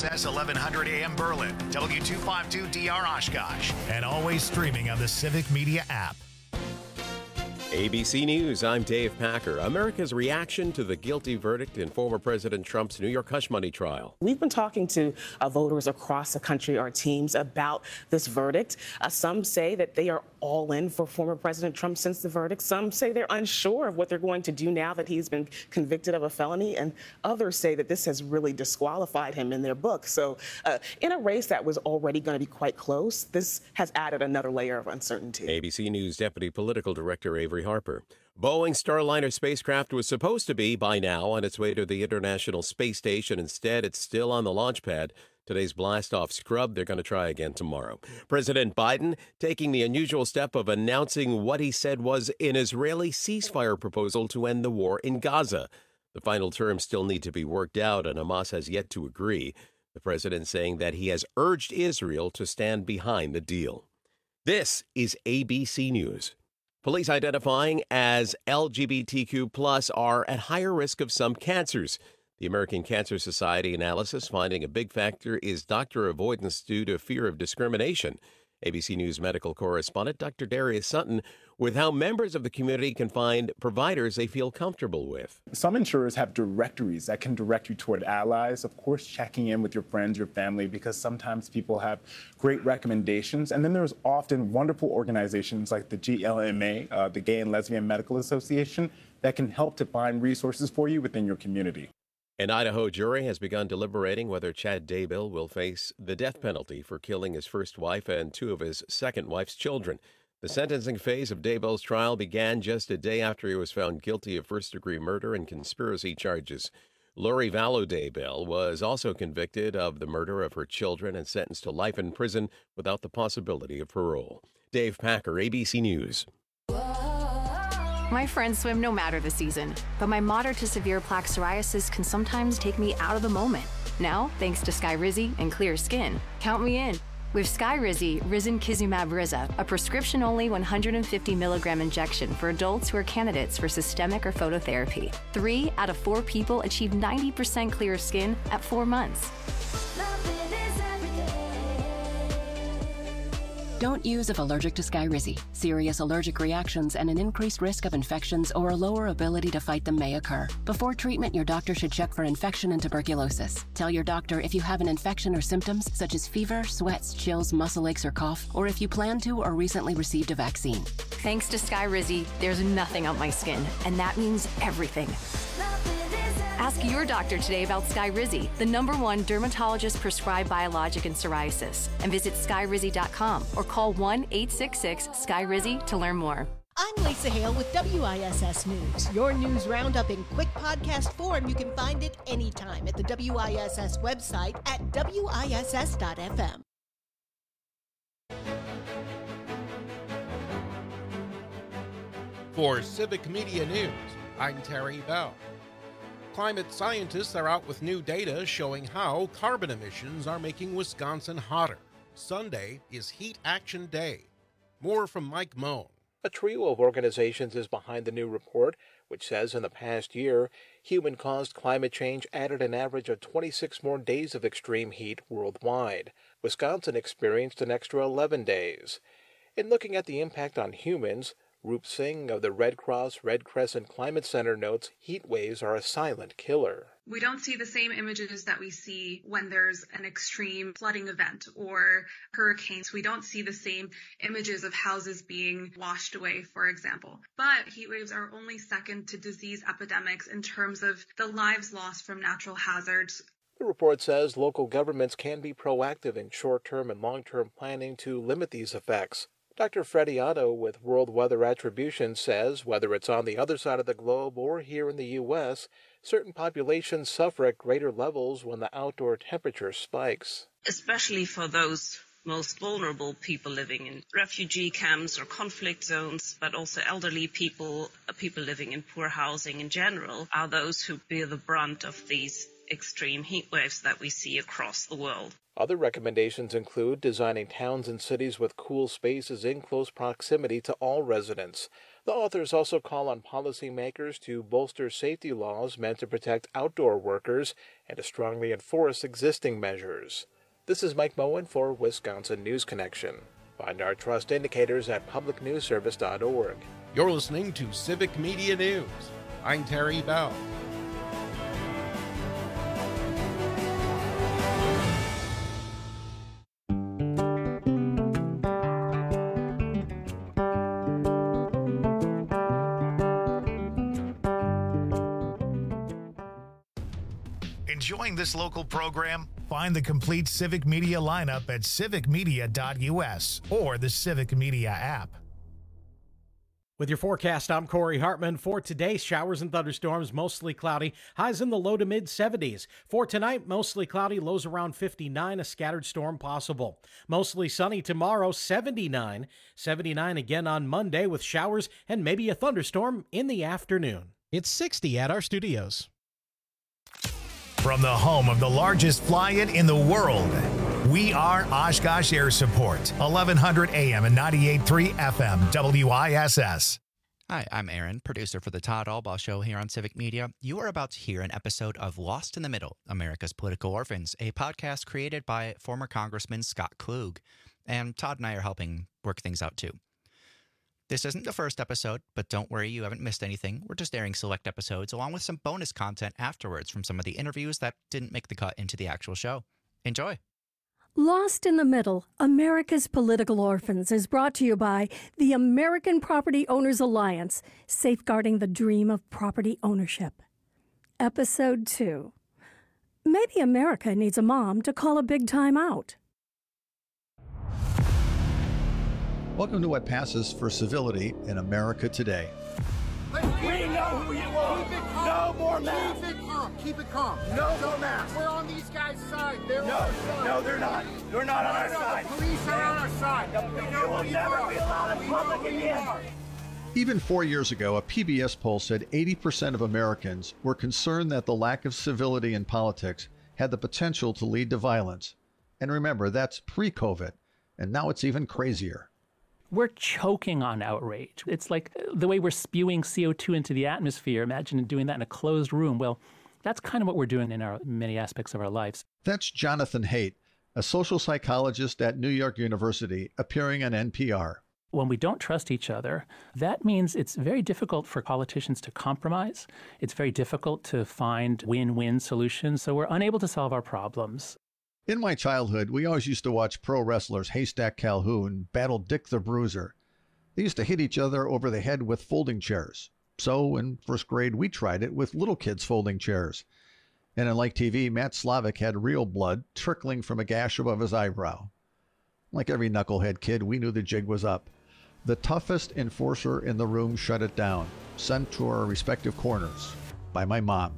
WISS 1100 AM Berlin, W252DR Oshkosh, and always streaming on the Civic Media app. ABC News, I'm Dave Packer. America's reaction to the guilty verdict in former President Trump's New York hush money trial. We've been talking to voters across the country, our teams, about this verdict. Some say that they are all in for former President Trump since the verdict. Some say they're unsure of what they're going to do now that he's been convicted of a felony. And others say that this has really disqualified him in their book. So in a race that was already going to be quite close, this has added another layer of uncertainty. ABC News Deputy Political Director Avery Harper. Boeing Starliner spacecraft was supposed to be, by now, on its way to the International Space Station. Instead, it's still on the launch pad. Today's blast-off scrub. They're going to try again tomorrow. President Biden taking the unusual step of announcing what he said was an Israeli ceasefire proposal to end the war in Gaza. The final terms still need to be worked out, and Hamas has yet to agree. The president saying that he has urged Israel to stand behind the deal. This is ABC News. Police identifying as LGBTQ+ are at higher risk of some cancers. The American Cancer Society analysis finding a big factor is doctor avoidance due to fear of discrimination. ABC News medical correspondent Dr. Darius Sutton with how members of the community can find providers they feel comfortable with. Some insurers have directories that can direct you toward allies. Of course, checking in with your friends, your family, because sometimes people have great recommendations. And then there's often wonderful organizations like the GLMA, the Gay and Lesbian Medical Association, that can help to find resources for you within your community. An Idaho jury has begun deliberating whether Chad Daybell will face the death penalty for killing his first wife and two of his second wife's children. The sentencing phase of Daybell's trial began just a day after he was found guilty of first-degree murder and conspiracy charges. Lori Vallow Daybell was also convicted of the murder of her children and sentenced to life in prison without the possibility of parole. Dave Packer, ABC News. My friends swim no matter the season, but my moderate to severe plaque psoriasis can sometimes take me out of the moment. Now, thanks to Skyrizi and clear skin, count me in. With Skyrizi, Risankizumab Riza, a prescription-only 150 milligram injection for adults who are candidates for systemic or phototherapy. 3 out of 4 people achieve 90% clear skin at 4 months. Don't use if allergic to Skyrizi. Serious allergic reactions and an increased risk of infections or a lower ability to fight them may occur. Before treatment, your doctor should check for infection and tuberculosis. Tell your doctor if you have an infection or symptoms such as fever, sweats, chills, muscle aches, or cough, or if you plan to or recently received a vaccine. Thanks to Skyrizi, there's nothing on my skin, and that means everything. Ask your doctor today about Skyrizi, the #1 dermatologist-prescribed biologic in psoriasis, and visit skyrizi.com or call 1-866-SKYRIZI to learn more. I'm Lisa Hale with WISS News. Your news roundup in quick podcast form. You can find it anytime at the WISS website at wiss.fm. For Civic Media News, I'm Terry Bell. Climate scientists are out with new data showing how carbon emissions are making Wisconsin hotter. Sunday is Heat Action Day. More from Mike Moan. A trio of organizations is behind the new report, which says in the past year, human-caused climate change added an average of 26 more days of extreme heat worldwide. Wisconsin experienced an extra 11 days. In looking at the impact on humans, Roop Singh of the Red Cross Red Crescent Climate Center notes heat waves are a silent killer. We don't see the same images that we see when there's an extreme flooding event or hurricanes. We don't see the same images of houses being washed away, for example. But heat waves are only second to disease epidemics in terms of the lives lost from natural hazards. The report says local governments can be proactive in short-term and long-term planning to limit these effects. Dr. Freddie Otto with World Weather Attribution says whether it's on the other side of the globe or here in the U.S., certain populations suffer at greater levels when the outdoor temperature spikes. Especially for those most vulnerable people living in refugee camps or conflict zones, but also elderly people, people living in poor housing in general, are those who bear the brunt of these extreme heat waves that we see across the world. Other recommendations include designing towns and cities with cool spaces in close proximity to all residents, The authors also call on policymakers to bolster safety laws meant to protect outdoor workers and to strongly enforce existing measures. This is Mike Moen for Wisconsin News Connection. Find our trust indicators at publicnewsservice.org. You're listening to Civic Media News. I'm Terry Bell. Enjoying this local program? Find the complete Civic Media lineup at civicmedia.us or the Civic Media app. With your forecast, I'm Corey Hartman. For today, showers and thunderstorms, mostly cloudy, highs in the low to mid 70s. For tonight, mostly cloudy, lows around 59, a scattered storm possible. Mostly sunny tomorrow, 79. 79 again on Monday with showers and maybe a thunderstorm in the afternoon. It's 60 at our studios. From the home of the largest fly-in in the world, we are Oshkosh Air Support, 1100 AM and 98.3 FM, WISS. Hi, I'm Aaron, producer for the Todd Albaugh Show here on Civic Media. You are about to hear an episode of Lost in the Middle, America's Political Orphans, a podcast created by former Congressman Scott Klug. And Todd and I are helping work things out too. This isn't the first episode, but don't worry, you haven't missed anything. We're just airing select episodes along with some bonus content afterwards from some of the interviews that didn't make the cut into the actual show. Enjoy. Lost in the Middle, America's Political Orphans is brought to you by the American Property Owners Alliance, safeguarding the dream of property ownership. Episode 2. Maybe America needs a mom to call a big time out. Welcome to what passes for civility in America today. We know who you are. No more masks. Keep it calm. No more masks. We're on these guys' side. They're on our side. No, they're not. They're not on our side. The police are on our side. You will never be allowed in public again. Even 4 years ago, a PBS poll said 80% of Americans were concerned that the lack of civility in politics had the potential to lead to violence. And remember, that's pre-COVID. And now it's even crazier. We're choking on outrage. It's like the way we're spewing CO2 into the atmosphere. Imagine doing that in a closed room. Well, that's kind of what we're doing in our many aspects of our lives. That's Jonathan Haidt, a social psychologist at New York University, appearing on NPR. When we don't trust each other, that means it's very difficult for politicians to compromise. It's very difficult to find win-win solutions. So we're unable to solve our problems. In my childhood, we always used to watch pro wrestlers Haystack Calhoun battle Dick the Bruiser. They used to hit each other over the head with folding chairs. So in first grade, we tried it with little kids' folding chairs. And unlike TV, Matt Slavic had real blood trickling from a gash above his eyebrow. Like every knucklehead kid, we knew the jig was up. The toughest enforcer in the room shut it down, sent to our respective corners by my mom.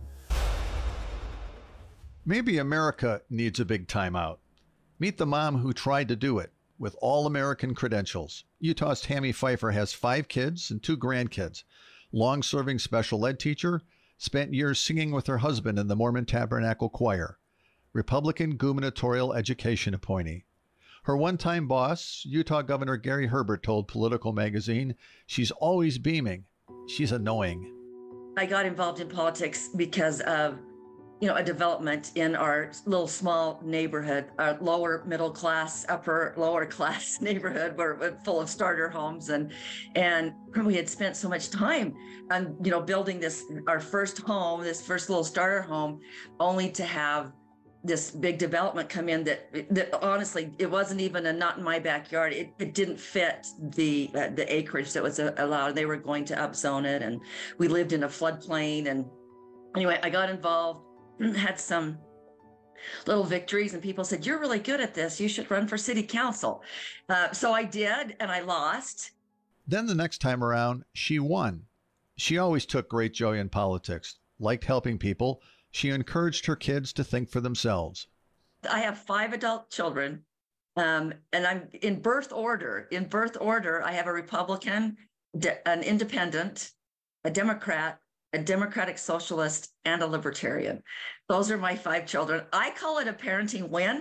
Maybe America needs a big timeout. Meet the mom who tried to do it with all-American credentials. Utah's Tammy Pfeiffer has 5 kids and 2 grandkids. Long-serving special ed teacher, spent years singing with her husband in the Mormon Tabernacle Choir. Republican gubernatorial education appointee. Her one-time boss, Utah Governor Gary Herbert, told Political Magazine, she's always beaming. She's annoying. I got involved in politics because of a development in our little small neighborhood, our lower middle class, upper lower class neighborhood, where full of starter homes, and we had spent so much time on building our first home, this first little starter home, only to have this big development come in that honestly, it wasn't even a not in my backyard. It didn't fit the acreage that was allowed. They were going to upzone it, and we lived in a floodplain. And anyway, I got involved. Had some little victories, and people said, "You're really good at this. You should run for city council." So I did, and I lost. Then the next time around, she won. She always took great joy in politics, liked helping people. She encouraged her kids to think for themselves. I have 5 adult children, and I'm in birth order. In birth order, I have a Republican, an independent, a Democrat, a Democratic Socialist, and a Libertarian. Those are my 5 children. I call it a parenting win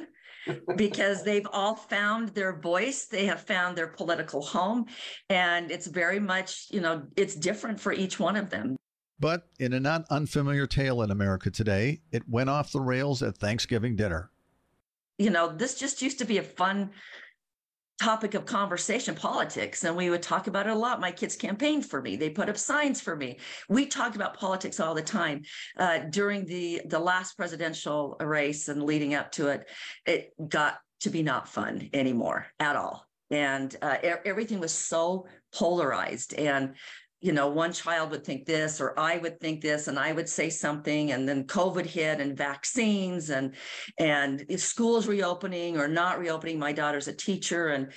because they've all found their voice. They have found their political home. And it's very much, it's different for each one of them. But in a not unfamiliar tale in America today, it went off the rails at Thanksgiving dinner. This just used to be a fun topic of conversation, politics, and we would talk about it a lot. My kids campaigned for me. They put up signs for me. We talked about politics all the time. During the last presidential race and leading up to it, it got to be not fun anymore at all. And everything was so polarized. And one child would think this, or I would think this, and I would say something, and then COVID hit, and vaccines, and if schools reopening or not reopening. My daughter's a teacher, and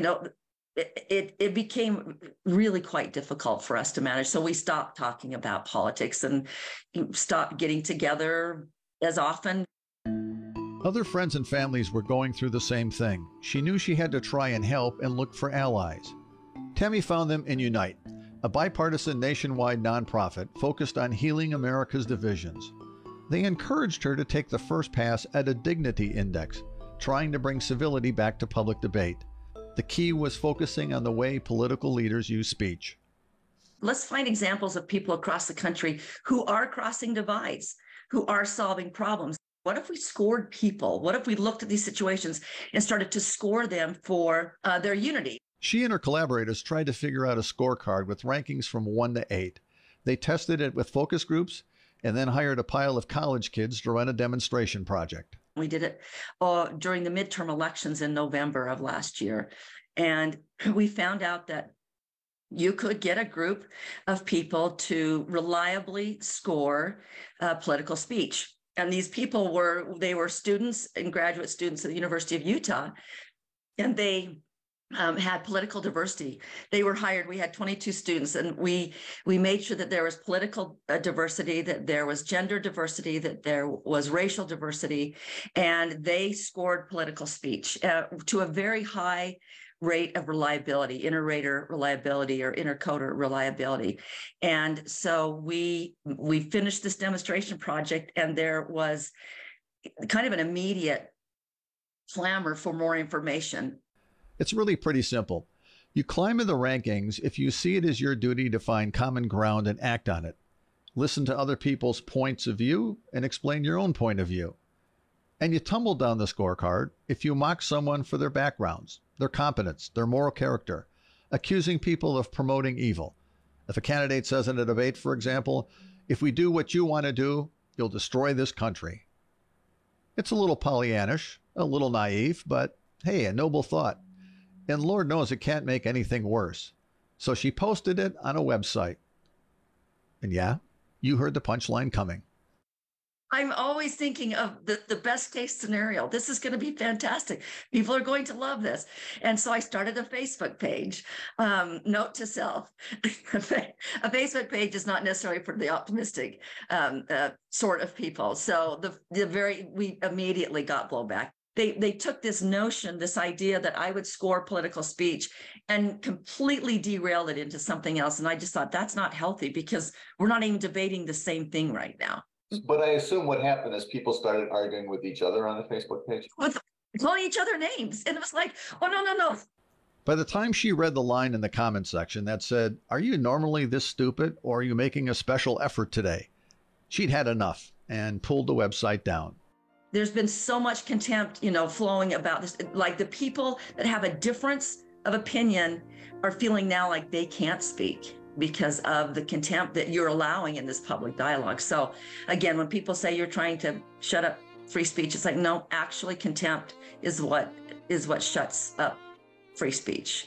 it became really quite difficult for us to manage. So we stopped talking about politics and stopped getting together as often. Other friends and families were going through the same thing. She knew she had to try and help and look for allies. Tammy found them in Unite, a bipartisan nationwide nonprofit focused on healing America's divisions. They encouraged her to take the first pass at a dignity index, trying to bring civility back to public debate. The key was focusing on the way political leaders use speech. Let's find examples of people across the country who are crossing divides, who are solving problems. What if we scored people? What if we looked at these situations and started to score them for their unity? She and her collaborators tried to figure out a scorecard with rankings from 1 to 8. They tested it with focus groups and then hired a pile of college kids to run a demonstration project. We did it during the midterm elections in November of last year. And we found out that you could get a group of people to reliably score political speech. And these people were students and graduate students at the University of Utah, and they had political diversity. They were hired. We had 22 students, and we made sure that there was political diversity, that there was gender diversity, that there was racial diversity, and they scored political speech to a very high rate of reliability, inter-rater reliability or intercoder reliability. And so we finished this demonstration project, and there was kind of an immediate clamor for more information. It's really pretty simple. You climb in the rankings if you see it as your duty to find common ground and act on it. Listen to other people's points of view and explain your own point of view. And you tumble down the scorecard if you mock someone for their backgrounds, their competence, their moral character, accusing people of promoting evil. If a candidate says in a debate, for example, if we do what you want to do, you'll destroy this country. It's a little Pollyannish, a little naive, but hey, a noble thought. And Lord knows it can't make anything worse. So she posted it on a website. And yeah, you heard the punchline coming. I'm always thinking of the best case scenario. This is going to be fantastic. People are going to love this. And so I started a Facebook page. Note to self, a Facebook page is not necessarily for the optimistic sort of people. So we immediately got blowback. They took this notion, this idea that I would score political speech and completely derailed it into something else. And I just thought that's not healthy because we're not even debating the same thing right now. But I assume what happened is people started arguing with each other on the Facebook page. With calling each other names. And it was like, oh, no. By the time she read the line in the comment section that said, "Are you normally this stupid, or are you making a special effort today?" she'd had enough and pulled the website down. There's been so much contempt, flowing about this. Like the people that have a difference of opinion are feeling now like they can't speak because of the contempt that you're allowing in this public dialogue. So again, when people say you're trying to shut up free speech, it's like, no, actually contempt is what shuts up free speech.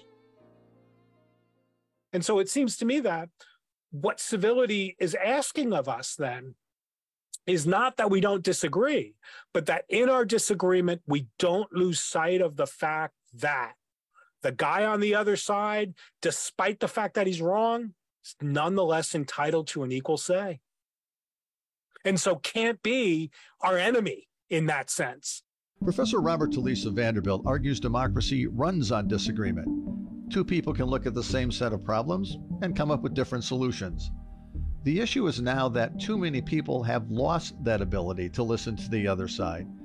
And so it seems to me that what civility is asking of us then is not that we don't disagree, but that in our disagreement, we don't lose sight of the fact that the guy on the other side, despite the fact that he's wrong, is nonetheless entitled to an equal say. And so can't be our enemy in that sense. Professor Robert Talisse of Vanderbilt argues democracy runs on disagreement. Two people can look at the same set of problems and come up with different solutions. The issue is now that too many people have lost that ability to listen to the other side.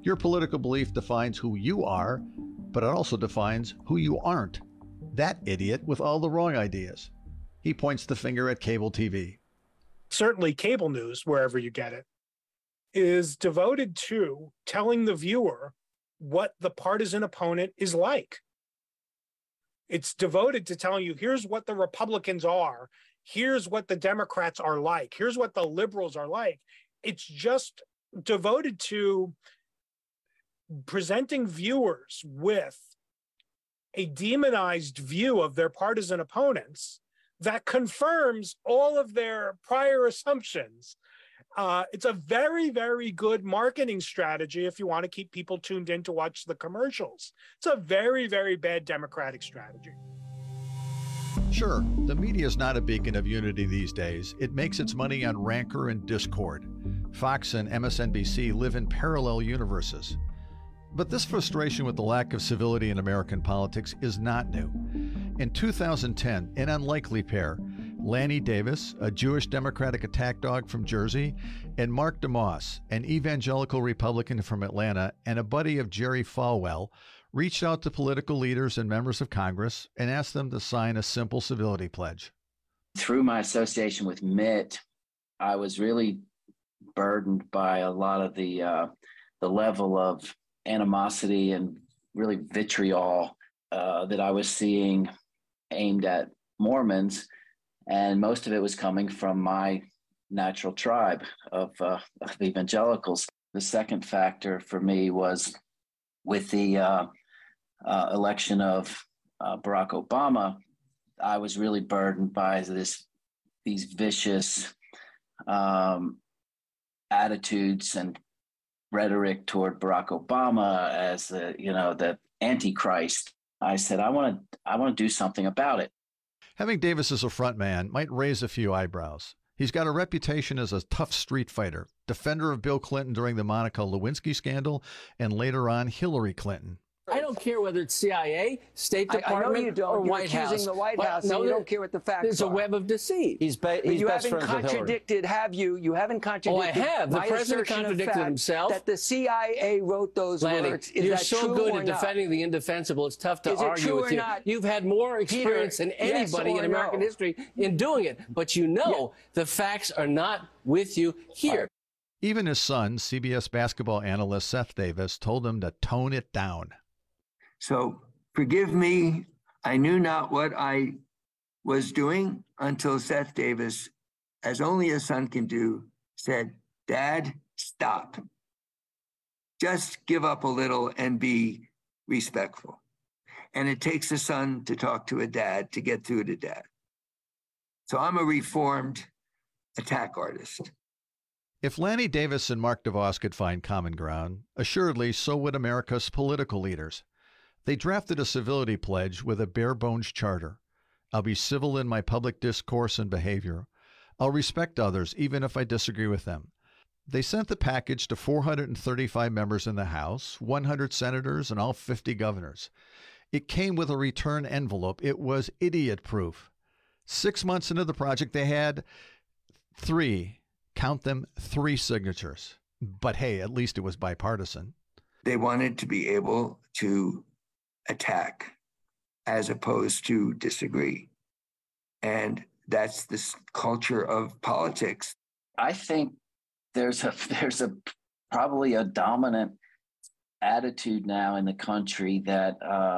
Your political belief defines who you are, but it also defines who you aren't. That idiot with all the wrong ideas. He points the finger at cable TV. Certainly cable news, wherever you get it, is devoted to telling the viewer what the partisan opponent is like. It's devoted to telling you, here's what the Republicans are, here's what the Democrats are like, here's what the liberals are like. It's just devoted to presenting viewers with a demonized view of their partisan opponents that confirms all of their prior assumptions. It's a very, very good marketing strategy if you want to keep people tuned in to watch the commercials. It's a very, very bad Democratic strategy. Sure, the media is not a beacon of unity these days. It makes its money on rancor and discord. Fox and MSNBC live in parallel universes. But this frustration with the lack of civility in American politics is not new. In 2010, an unlikely pair, Lanny Davis, a Jewish Democratic attack dog from Jersey, and Mark DeMoss, an evangelical Republican from Atlanta and a buddy of Jerry Falwell, reached out to political leaders and members of Congress and asked them to sign a simple civility pledge. Through my association with Mitt, I was really burdened by a lot of the level of animosity and really vitriol that I was seeing aimed at Mormons, and most of it was coming from my natural tribe of evangelicals. The second factor for me was with the election of Barack Obama. I was really burdened by these vicious attitudes and rhetoric toward Barack Obama as the Antichrist. I said, I want to do something about it. Having Davis as a front man might raise a few eyebrows. He's got a reputation as a tough street fighter, defender of Bill Clinton during the Monica Lewinsky scandal, and later on Hillary Clinton. I don't care whether it's CIA, State Department, I know you don't. or You're White accusing House. the White House, and you don't care what the facts There's are. a web of deceit. You haven't contradicted, have you? You haven't contradicted. Oh, I have. The my president assertion of contradicted fact himself. That the CIA wrote those Lanny, words. Is you're that so true good or at not? defending the indefensible. It's tough to Is it argue true with or you. not? You've had more experience than anybody in American history in doing it. But the facts are not with you here. Even his son, CBS basketball analyst Seth Davis, told him to tone it down. So forgive me. I knew not what I was doing until Seth Davis, as only a son can do, said, "Dad, stop. Just give up a little and be respectful." And it takes a son to talk to a dad to get through to dad. So I'm a reformed attack artist. If Lanny Davis and Mark DeVos could find common ground, assuredly so would America's political leaders. They drafted a civility pledge with a bare-bones charter. I'll be civil in my public discourse and behavior. I'll respect others, even if I disagree with them. They sent the package to 435 members in the House, 100 senators, and all 50 governors. It came with a return envelope. It was idiot-proof. 6 months into the project, they had 3 signatures. But hey, at least it was bipartisan. They wanted to be able to attack as opposed to disagree. And that's this culture of politics. I think there's probably a dominant attitude now in the country that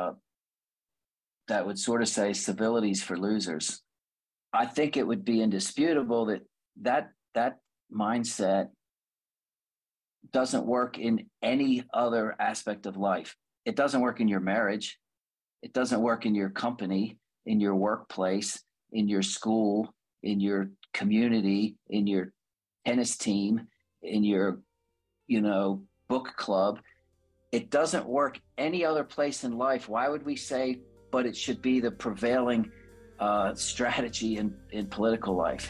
would sort of say civility's for losers. I think it would be indisputable that mindset doesn't work in any other aspect of life. It doesn't work in your marriage. It doesn't work in your company, in your workplace, in your school, in your community, in your tennis team, in your, book club. It doesn't work any other place in life. Why would we say, but it should be the prevailing strategy in political life?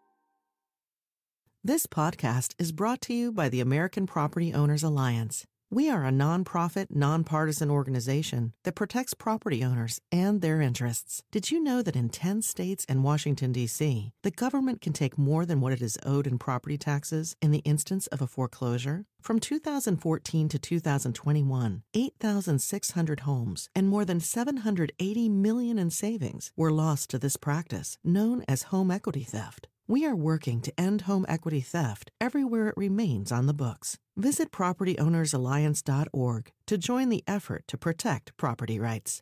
This podcast is brought to you by the American Property Owners Alliance. We are a nonprofit, nonpartisan organization that protects property owners and their interests. Did you know that in 10 states and Washington, D.C., the government can take more than what it is owed in property taxes in the instance of a foreclosure? From 2014 to 2021, 8,600 homes and more than $780 million in savings were lost to this practice, known as home equity theft. We are working to end home equity theft everywhere it remains on the books. Visit PropertyOwnersAlliance.org to join the effort to protect property rights.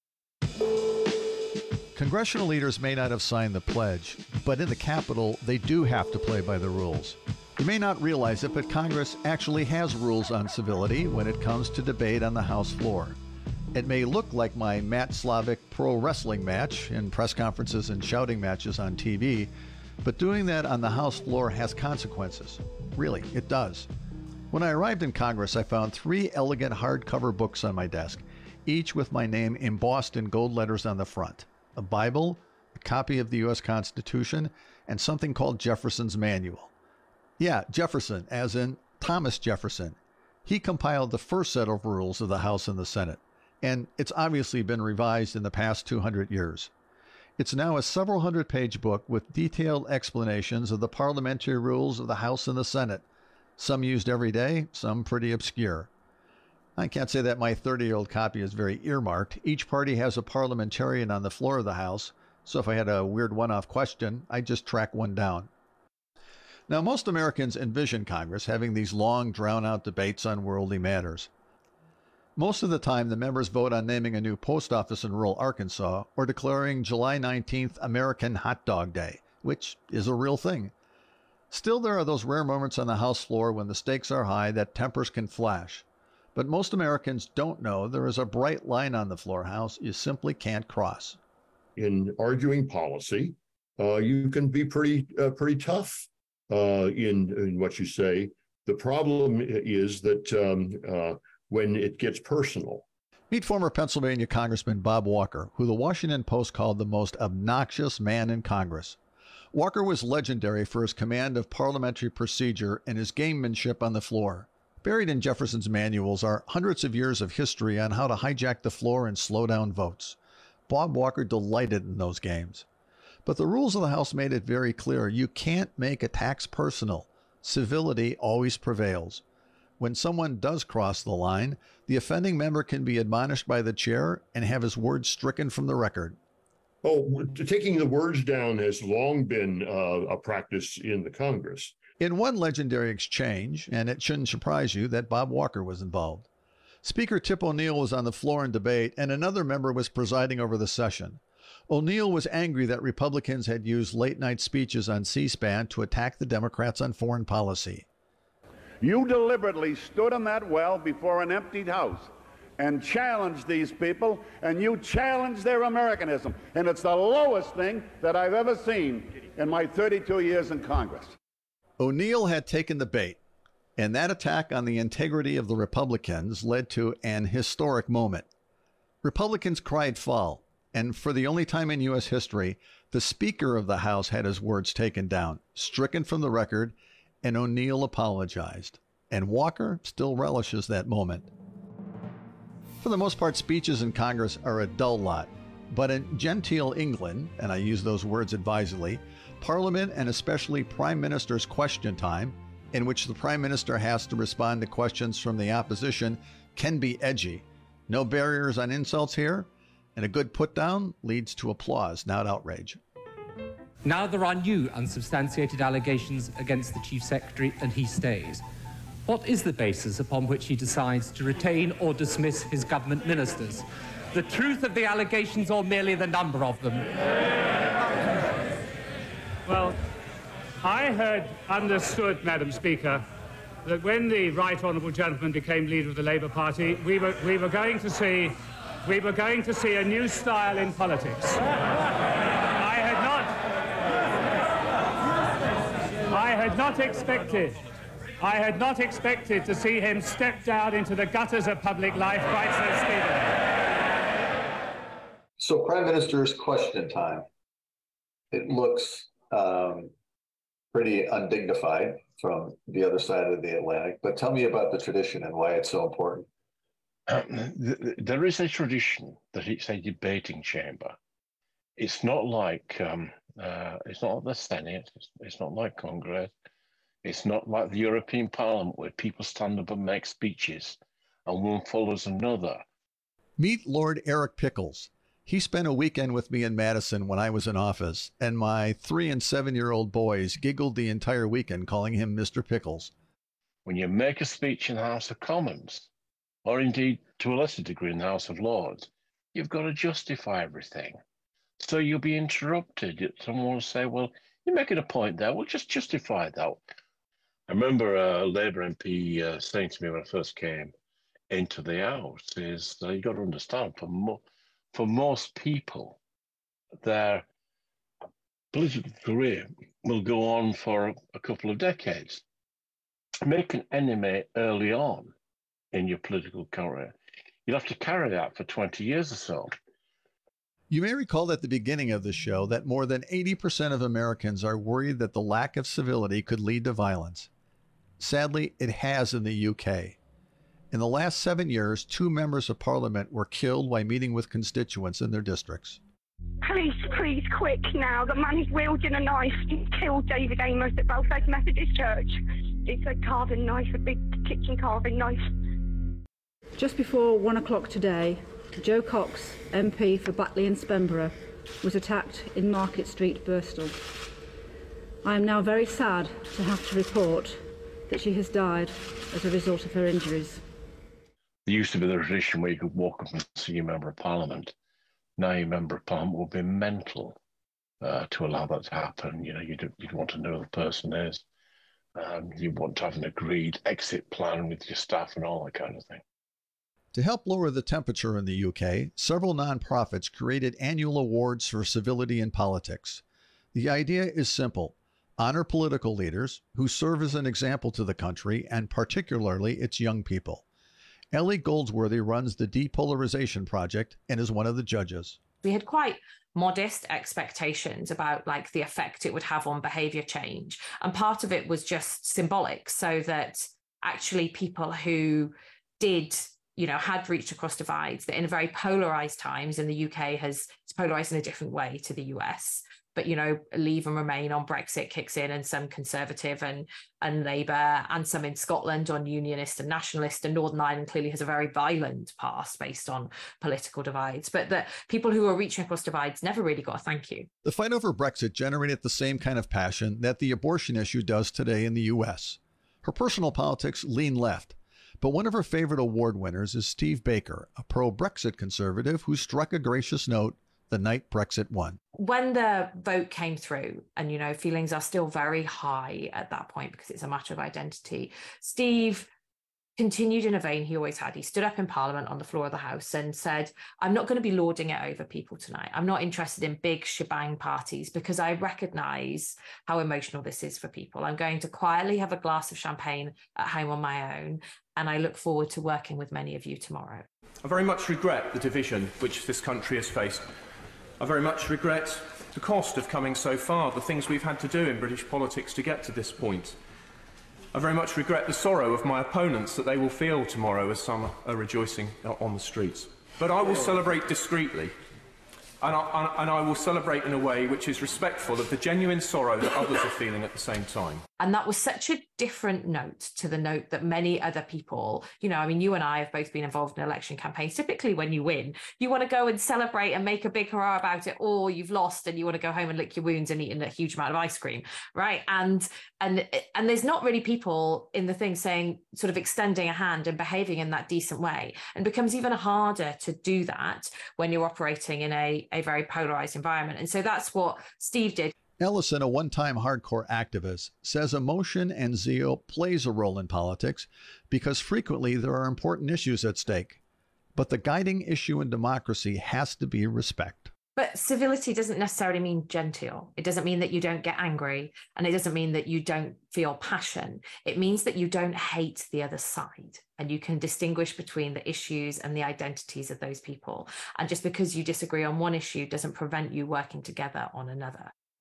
Congressional leaders may not have signed the pledge, but in the Capitol, they do have to play by the rules. You may not realize it, but Congress actually has rules on civility when it comes to debate on the House floor. It may look like my Matt Slavic pro wrestling match in press conferences and shouting matches on TV, but doing that on the House floor has consequences. Really, it does. When I arrived in Congress, I found 3 elegant hardcover books on my desk, each with my name embossed in gold letters on the front. A Bible, a copy of the U.S. Constitution, and something called Jefferson's Manual. Yeah, Jefferson, as in Thomas Jefferson. He compiled the first set of rules of the House and the Senate, and it's obviously been revised in the past 200 years. It's now a several hundred-page book with detailed explanations of the parliamentary rules of the House and the Senate, some used every day, some pretty obscure. I can't say that my 30-year-old copy is very earmarked. Each party has a parliamentarian on the floor of the House, so if I had a weird one-off question, I'd just track one down. Now, most Americans envision Congress having these long, drawn-out debates on worldly matters. Most of the time, the members vote on naming a new post office in rural Arkansas or declaring July 19th American Hot Dog Day, which is a real thing. Still, there are those rare moments on the House floor when the stakes are high that tempers can flash. But most Americans don't know there is a bright line on the floor, House, you simply can't cross. In arguing policy, you can be pretty tough in what you say. The problem is that when it gets personal. Meet former Pennsylvania Congressman Bob Walker, who the Washington Post called the most obnoxious man in Congress. Walker was legendary for his command of parliamentary procedure and his gamemanship on the floor. Buried in Jefferson's manuals are hundreds of years of history on how to hijack the floor and slow down votes. Bob Walker delighted in those games. But the rules of the House made it very clear you can't make attacks personal. Civility always prevails. When someone does cross the line, the offending member can be admonished by the chair and have his words stricken from the record. Oh, taking the words down has long been a practice in the Congress. In one legendary exchange, and it shouldn't surprise you that Bob Walker was involved. Speaker Tip O'Neill was on the floor in debate, and another member was presiding over the session. O'Neill was angry that Republicans had used late-night speeches on C-SPAN to attack the Democrats on foreign policy. You deliberately stood in that well before an emptied house and challenged these people, and you challenged their Americanism. And it's the lowest thing that I've ever seen in my 32 years in Congress. O'Neill had taken the bait, and that attack on the integrity of the Republicans led to an historic moment. Republicans cried foul, and for the only time in U.S. history, the Speaker of the House had his words taken down, stricken from the record, and O'Neill apologized. And Walker still relishes that moment. For the most part, speeches in Congress are a dull lot. But in genteel England, and I use those words advisedly, Parliament and especially Prime Minister's question time, in which the Prime Minister has to respond to questions from the opposition, can be edgy. No barriers on insults here, and a good put-down leads to applause, not outrage. Now there are new unsubstantiated allegations against the Chief Secretary, and he stays. What is the basis upon which he decides to retain or dismiss his government ministers? The truth of the allegations or merely the number of them? Well, I understood, Madam Speaker, that when the Right Honourable Gentleman became leader of the Labour Party, we were going to see a new style in politics. I had not expected to see him step down into the gutters of public life quite so speedily. So Prime Minister's question time. It looks pretty undignified from the other side of the Atlantic. But tell me about the tradition and why it's so important. There is a tradition that it's a debating chamber. It's not like the Senate. It's not like Congress. It's not like the European Parliament where people stand up and make speeches and one follows another. Meet Lord Eric Pickles. He spent a weekend with me in Madison when I was in office, and my 3- and 7-year-old boys giggled the entire weekend calling him Mr. Pickles. When you make a speech in the House of Commons, or indeed to a lesser degree in the House of Lords, you've got to justify everything. So you'll be interrupted. Someone will say, well, you're making a point there. Well, just justify that. I remember a Labour MP saying to me when I first came into the House is you've got to understand, for most people, their political career will go on for a couple of decades. Make an enemy early on in your political career. You'll have to carry that for 20 years or so. You may recall at the beginning of the show that more than 80% of Americans are worried that the lack of civility could lead to violence. Sadly, it has in the UK. In the last 7 years, 2 members of parliament were killed while meeting with constituents in their districts. Police, please, quick now. The man is wielding a knife. He killed David Amos at Belfast Methodist Church. It's a carving knife, a big kitchen carving knife. Just before 1 o'clock today, Joe Cox, MP for Batley and Spenborough, was attacked in Market Street, Birstall. I am now very sad to have to report that she has died as a result of her injuries. There used to be the tradition where you could walk up and see a member of parliament. Now your member of parliament will be mental to allow that to happen. You know, you'd want to know who the person is. You want to have an agreed exit plan with your staff and all that kind of thing. To help lower the temperature in the UK, several nonprofits created annual awards for civility in politics. The idea is simple. Honor political leaders who serve as an example to the country and particularly its young people. Ellie Goldsworthy runs the Depolarization Project and is one of the judges. We had quite modest expectations about like the effect it would have on behavior change. And part of it was just symbolic, so that actually people who did, had reached across divides, that in very polarized times, and the UK it's polarized in a different way to the US. But, Leave and Remain on Brexit kicks in, and some Conservative and Labour, and some in Scotland on Unionist and Nationalist, and Northern Ireland clearly has a very violent past based on political divides. But the people who are reaching across divides never really got a thank you. The fight over Brexit generated the same kind of passion that the abortion issue does today in the US. Her personal politics lean left, but one of her favorite award winners is Steve Baker, a pro-Brexit conservative who struck a gracious note the night Brexit won. When the vote came through, and feelings are still very high at that point because it's a matter of identity, Steve continued in a vein he always had. He stood up in Parliament on the floor of the House and said, I'm not going to be lording it over people tonight. I'm not interested in big shebang parties because I recognise how emotional this is for people. I'm going to quietly have a glass of champagne at home on my own, and I look forward to working with many of you tomorrow. I very much regret the division which this country has faced. I very much regret the cost of coming so far, the things we've had to do in British politics to get to this point. I very much regret the sorrow of my opponents that they will feel tomorrow as some are rejoicing on the streets. But I will celebrate discreetly, and I will celebrate in a way which is respectful of the genuine sorrow that others are feeling at the same time. And that was such a different note to the note that many other people, you and I have both been involved in election campaigns. Typically when you win, you want to go and celebrate and make a big hurrah about it, or you've lost and you want to go home and lick your wounds and eat a huge amount of ice cream, right? And there's not really people in the thing saying, sort of extending a hand and behaving in that decent way. And it becomes even harder to do that when you're operating in a very polarized environment. And so that's what Steve did. Ellison, a one-time hardcore activist, says emotion and zeal plays a role in politics because frequently there are important issues at stake. But the guiding issue in democracy has to be respect. But civility doesn't necessarily mean genteel. It doesn't mean that you don't get angry, and it doesn't mean that you don't feel passion. It means that you don't hate the other side, and you can distinguish between the issues and the identities of those people. And just because you disagree on one issue doesn't prevent you working together on another.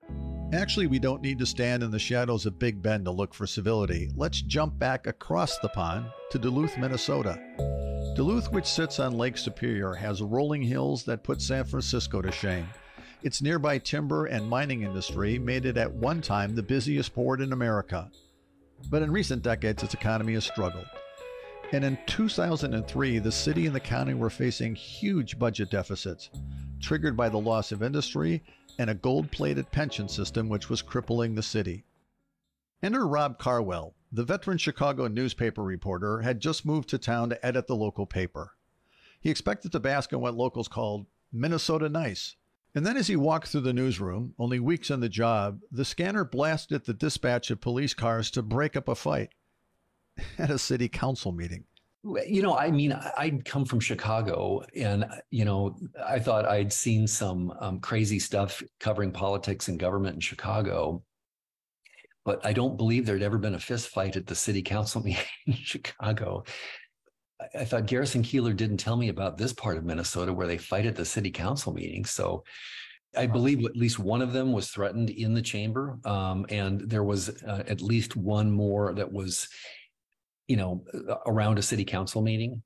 Actually, we don't need to stand in the shadows of Big Bend to look for civility. Let's jump back across the pond to Duluth, Minnesota. Duluth, which sits on Lake Superior, has rolling hills that put San Francisco to shame. Its nearby timber and mining industry made it at one time the busiest port in America. But in recent decades, its economy has struggled. And in 2003, the city and the county were facing huge budget deficits, triggered by the loss of industry and a gold-plated pension system which was crippling the city. Enter Rob Carwell. The veteran Chicago newspaper reporter had just moved to town to edit the local paper. He expected to bask in what locals called Minnesota nice. And then as he walked through the newsroom, only weeks on the job, the scanner blasted the dispatch of police cars to break up a fight at a city council meeting. You know, I mean, I'd come from Chicago and, you know, I thought I'd seen some crazy stuff covering politics and government in Chicago. But I don't believe there'd ever been a fist fight at the city council meeting in Chicago. I thought Garrison Keillor didn't tell me about this part of Minnesota where they fight at the city council meeting. So I believe at least one of them was threatened in the chamber. And there was at least one more that was, you know, around a city council meeting.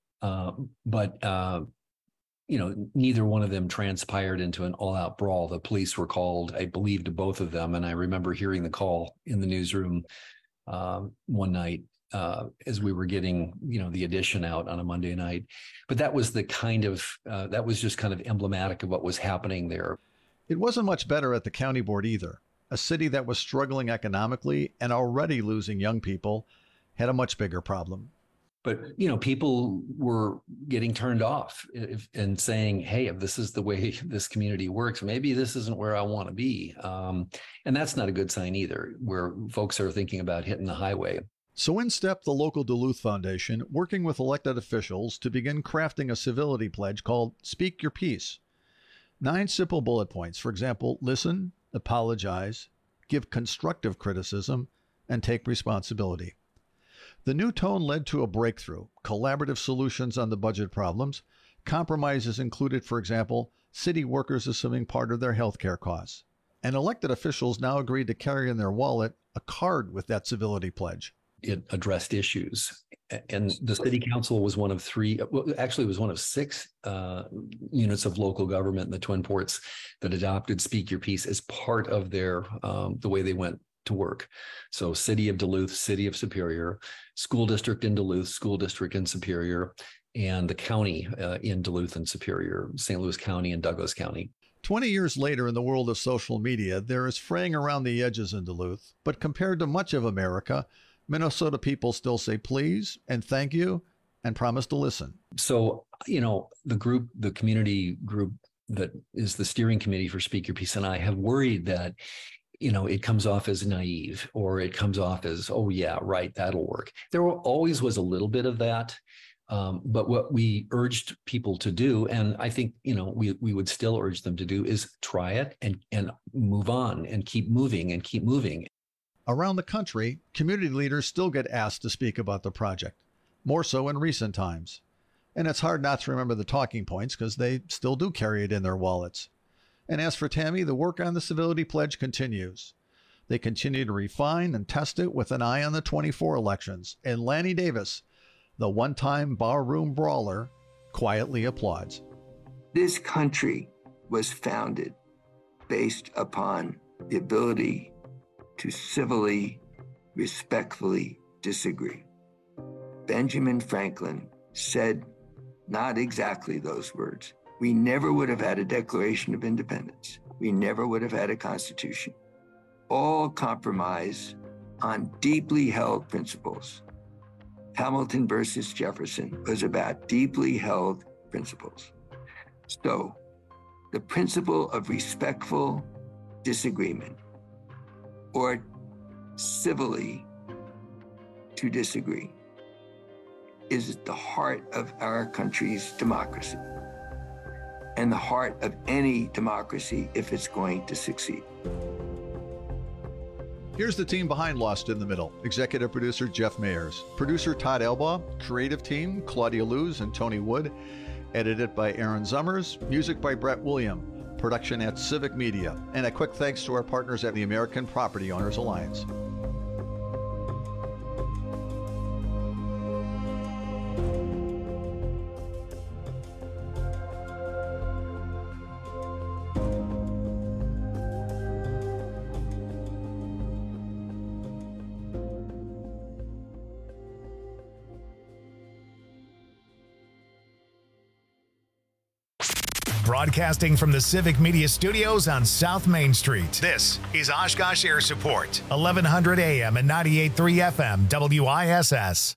But you know, neither one of them transpired into an all-out brawl. The police were called, I believe, to both of them. And I remember hearing the call in the newsroom one night as we were getting, you know, the edition out on a Monday night. But that was the kind of, that was just kind of emblematic of what was happening there. It wasn't much better at the county board either. A city that was struggling economically and already losing young people had a much bigger problem. But, you know, people were getting turned off and saying, hey, if this is the way this community works, maybe this isn't where I want to be. And that's not a good sign either, where folks are thinking about hitting the highway. So in stepped the local Duluth Foundation, working with elected officials to begin crafting a civility pledge called Speak Your Piece. 9 simple bullet points. For example, listen, apologize, give constructive criticism, and take responsibility. The new tone led to a breakthrough, collaborative solutions on the budget problems. Compromises included, for example, city workers assuming part of their health care costs. And elected officials now agreed to carry in their wallet a card with that civility pledge. It addressed issues. And the city council was one of 3, well, actually it was one of 6 units of local government in the Twin Ports that adopted Speak Your Piece as part of their, the way they went to work. So City of Duluth, City of Superior, School District in Duluth, School District in Superior, and the county in Duluth and Superior, St. Louis County and Douglas County. 20 years later in the world of social media, there is fraying around the edges in Duluth, but compared to much of America, Minnesota people still say please and thank you and promise to listen. So, you know, the community group that is the steering committee for Speak Your Piece and I have worried that, you know, it comes off as naive or it comes off as, oh, yeah, right, that'll work. There always was a little bit of that. But what we urged people to do, and I think, you know, we would still urge them to do, is try it and move on and keep moving and keep moving. Around the country, community leaders still get asked to speak about the project, more so in recent times. And it's hard not to remember the talking points because they still do carry it in their wallets. And as for Tammy, the work on the civility pledge continues. They continue to refine and test it with an eye on the 24 elections. And Lanny Davis, the one-time barroom brawler, quietly applauds. This country was founded based upon the ability to civilly, respectfully disagree. Benjamin Franklin said not exactly those words. We never would have had a Declaration of Independence. We never would have had a Constitution. All compromise on deeply held principles. Hamilton versus Jefferson was about deeply held principles. So the principle of respectful disagreement, or civilly to disagree, is at the heart of our country's democracy and the heart of any democracy if it's going to succeed. Here's the team behind Lost in the Middle. Executive producer Jeff Mayers. Producer Todd Elbaugh. Creative team Claudia Luz and Tony Wood. Edited by Aaron Zummers. Music by Brett William. production at Civic Media. And a quick thanks to our partners at the American Property Owners Alliance. Broadcasting from the Civic Media Studios on South Main Street. This is Oshkosh Air Support, 1100 AM and 98.3 FM, WISS.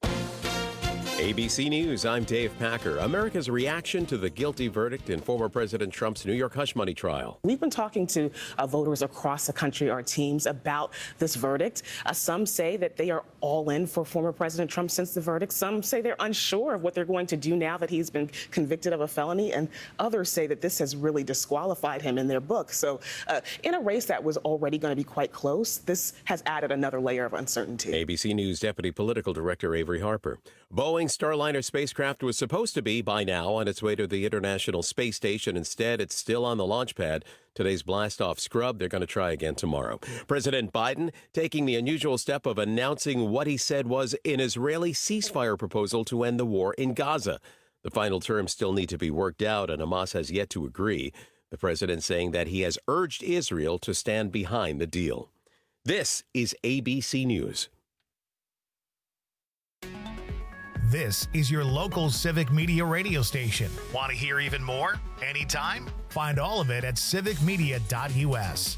ABC News, I'm Dave Packer. America's reaction to the guilty verdict in former President Trump's New York hush money trial. We've been talking to voters across the country, our teams, about this verdict. Some say that they are all in for former President Trump since the verdict. Some say they're unsure of what they're going to do now that he's been convicted of a felony. And others say that this has really disqualified him in their book. So in a race that was already going to be quite close, this has added another layer of uncertainty. ABC News Deputy Political Director Avery Harper. Boeing's Starliner spacecraft was supposed to be, by now, on its way to the International Space Station. Instead, it's still on the launch pad. Today's blast-off scrub. They're going to try again tomorrow. President Biden taking the unusual step of announcing what he said was an Israeli ceasefire proposal to end the war in Gaza. The final terms still need to be worked out, and Hamas has yet to agree. The president saying that he has urged Israel to stand behind the deal. This is ABC News. This is your local Civic Media radio station. Want to hear even more? Anytime? Find all of it at civicmedia.us.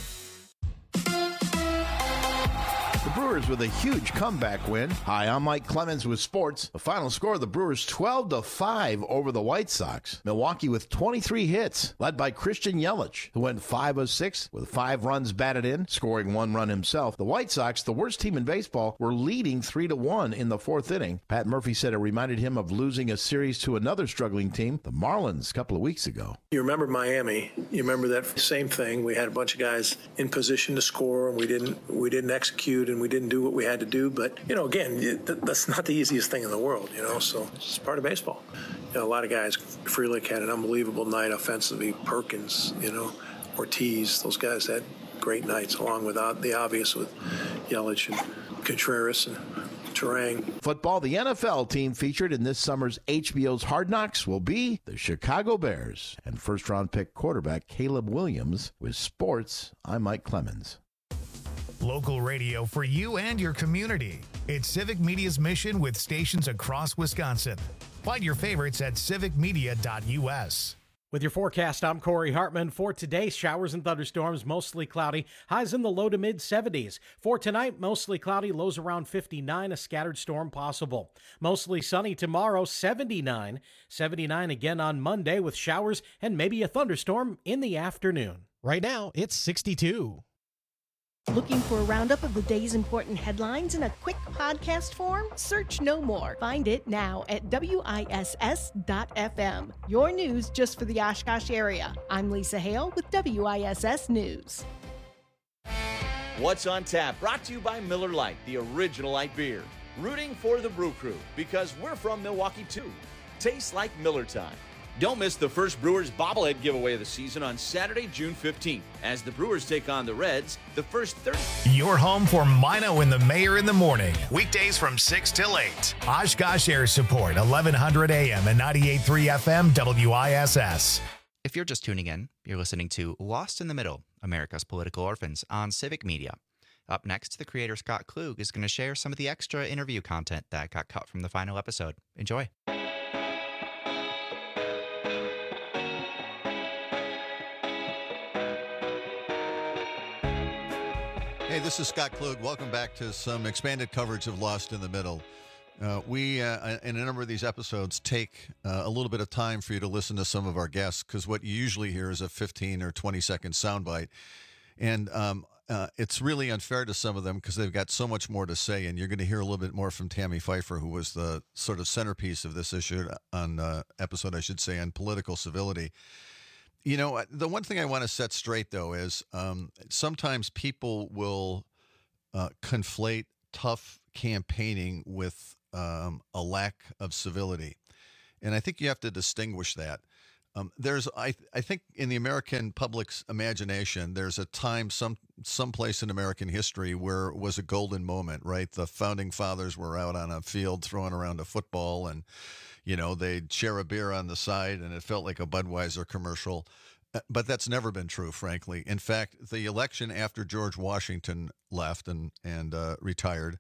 The Brewers with a huge comeback win. Hi, I'm Mike Clemens with sports. The final score of the Brewers 12-5 over the White Sox. Milwaukee with 23 hits, led by Christian Yelich, who went 5 of 6 with 5 runs batted in, scoring 1 run himself. The White Sox, the worst team in baseball, were leading 3-1 in the 4th inning. Pat Murphy said it reminded him of losing a series to another struggling team, the Marlins, a couple of weeks ago. You remember Miami. You remember that same thing. We had a bunch of guys in position to score, and we didn't execute, and we didn't do what we had to do. But, again, that's not the easiest thing in the world, so it's part of baseball. A lot of guys, Frelick had an unbelievable night offensively. Perkins, Ortiz, those guys had great nights, along with the obvious with Yelich and Contreras and Turang. Football, the NFL team featured in this summer's HBO's Hard Knocks will be the Chicago Bears. And first-round pick quarterback Caleb Williams. With sports, I'm Mike Clemens. Local radio for you and your community. It's Civic Media's mission with stations across Wisconsin. Find your favorites at civicmedia.us. With your forecast, I'm Corey Hartman. For today, showers and thunderstorms, mostly cloudy, highs in the low to mid 70s. For tonight, mostly cloudy, lows around 59, a scattered storm possible. Mostly sunny tomorrow, 79. 79 again on Monday with showers and maybe a thunderstorm in the afternoon. Right now, it's 62. Looking for a roundup of the day's important headlines in a quick podcast form? Search no more. Find it now at WISS.FM. Your news just for the Oshkosh area. I'm Lisa Hale with WISS News. What's on Tap? Brought to you by Miller Lite, the original light beer. Rooting for the Brew Crew because we're from Milwaukee too. Tastes like Miller time. Don't miss the first Brewers bobblehead giveaway of the season on Saturday, June 15th, as the Brewers take on the Reds, the first 30. Your home for Mino and the Mayor in the morning. Weekdays from 6 till 8. Oshkosh Air Support, 1100 AM and 98.3 FM WISS. If you're just tuning in, you're listening to Lost in the Middle, America's Political Orphans on Civic Media. Up next, the creator Scott Klug is going to share some of the extra interview content that got cut from the final episode. Enjoy. Hey, this is Scott Klug. Welcome back to some expanded coverage of Lost in the Middle. We, in a number of these episodes, take a little bit of time for you to listen to some of our guests, because what you usually hear is a 15 or 20-second soundbite. And it's really unfair to some of them because they've got so much more to say. And you're going to hear a little bit more from Tammy Pfeiffer, who was the sort of centerpiece of this issue episode, I should say, on political civility. The one thing I want to set straight, though, is sometimes people will conflate tough campaigning with a lack of civility. And I think you have to distinguish that. I think in the American public's imagination, there's a time, someplace in American history where it was a golden moment, right? The founding fathers were out on a field throwing around a football, and they'd share a beer on the side, and it felt like a Budweiser commercial. But that's never been true, frankly. In fact, the election after George Washington left and retired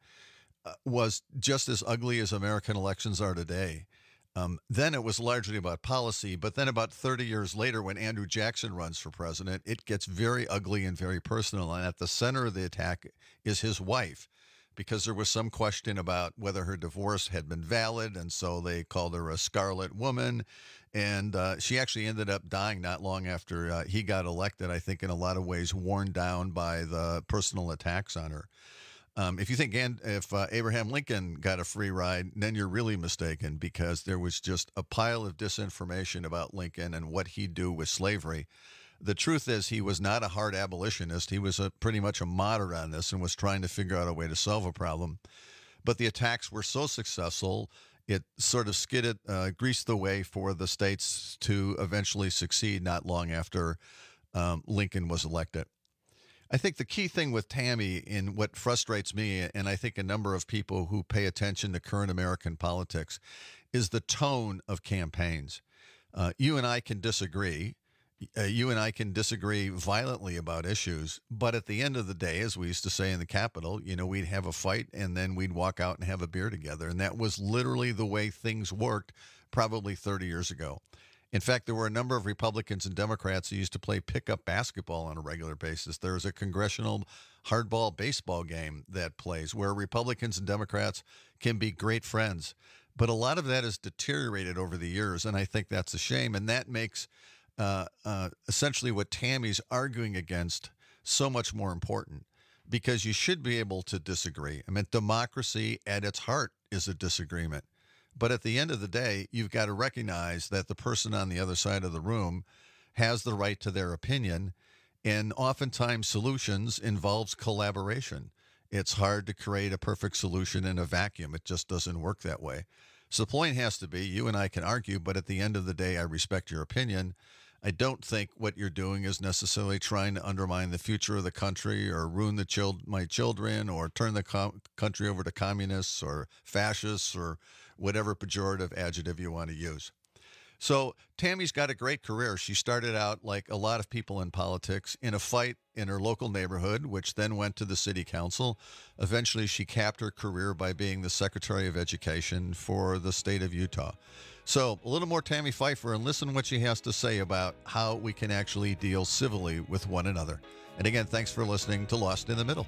was just as ugly as American elections are today. Then it was largely about policy, but then about 30 years later, when Andrew Jackson runs for president, it gets very ugly and very personal. And at the center of the attack is his wife, because there was some question about whether her divorce had been valid, and so they called her a scarlet woman. And she actually ended up dying not long after he got elected, I think in a lot of ways worn down by the personal attacks on her. If you think if Abraham Lincoln got a free ride, then you're really mistaken, because there was just a pile of disinformation about Lincoln and what he'd do with slavery. The truth is he was not a hard abolitionist. He was pretty much a moderate on this and was trying to figure out a way to solve a problem. But the attacks were so successful, it sort of greased the way for the states to eventually succeed not long after Lincoln was elected. I think the key thing with Tammy, in what frustrates me, and I think a number of people who pay attention to current American politics, is the tone of campaigns. You and I can disagree. You and I can disagree violently about issues, but at the end of the day, as we used to say in the Capitol, we'd have a fight and then we'd walk out and have a beer together. And that was literally the way things worked probably 30 years ago. In fact, there were a number of Republicans and Democrats who used to play pickup basketball on a regular basis. There's a congressional hardball baseball game that plays where Republicans and Democrats can be great friends. But a lot of that has deteriorated over the years, and I think that's a shame. And that makes essentially what Tammy's arguing against so much more important, because you should be able to disagree. I mean, democracy at its heart is a disagreement. But at the end of the day, you've got to recognize that the person on the other side of the room has the right to their opinion. And oftentimes solutions involves collaboration. It's hard to create a perfect solution in a vacuum. It just doesn't work that way. So the point has to be, you and I can argue, but at the end of the day, I respect your opinion. I don't think what you're doing is necessarily trying to undermine the future of the country or ruin my children or turn the country over to communists or fascists or whatever pejorative adjective you want to use. So Tammy's got a great career. She started out, like a lot of people in politics, in a fight in her local neighborhood, which then went to the city council. Eventually, she capped her career by being the Secretary of Education for the state of Utah. So a little more Tammy Pfeiffer, and listen what she has to say about how we can actually deal civilly with one another. And again, thanks for listening to Lost in the Middle.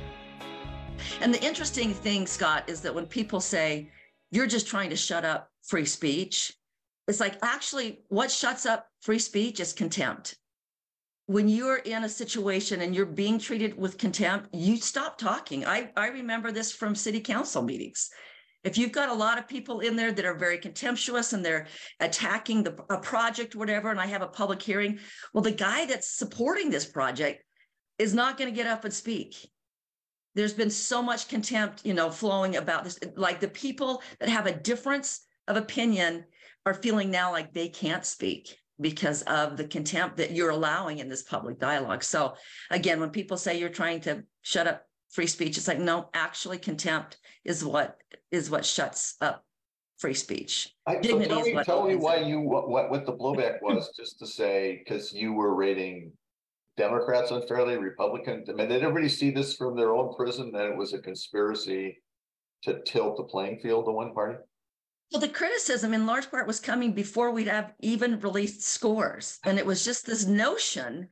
And the interesting thing, Scott, is that when people say, you're just trying to shut up free speech, it's like, actually, what shuts up free speech is contempt. When you're in a situation and you're being treated with contempt, you stop talking. I remember this from city council meetings. If you've got a lot of people in there that are very contemptuous and they're attacking a project or whatever, and I have a public hearing, well, the guy that's supporting this project is not going to get up and speak. There's been so much contempt, flowing about this. Like, the people that have a difference of opinion are feeling now like they can't speak because of the contempt that you're allowing in this public dialogue. So again, when people say you're trying to shut up free speech, it's like, no, actually contempt is what shuts up free speech. Tell me why what the blowback was, just to say, because you were rating Democrats unfairly, Republicans. I mean, did everybody see this from their own prison, that it was a conspiracy to tilt the playing field to one party? Well, the criticism in large part was coming before we'd have even released scores. And it was just this notion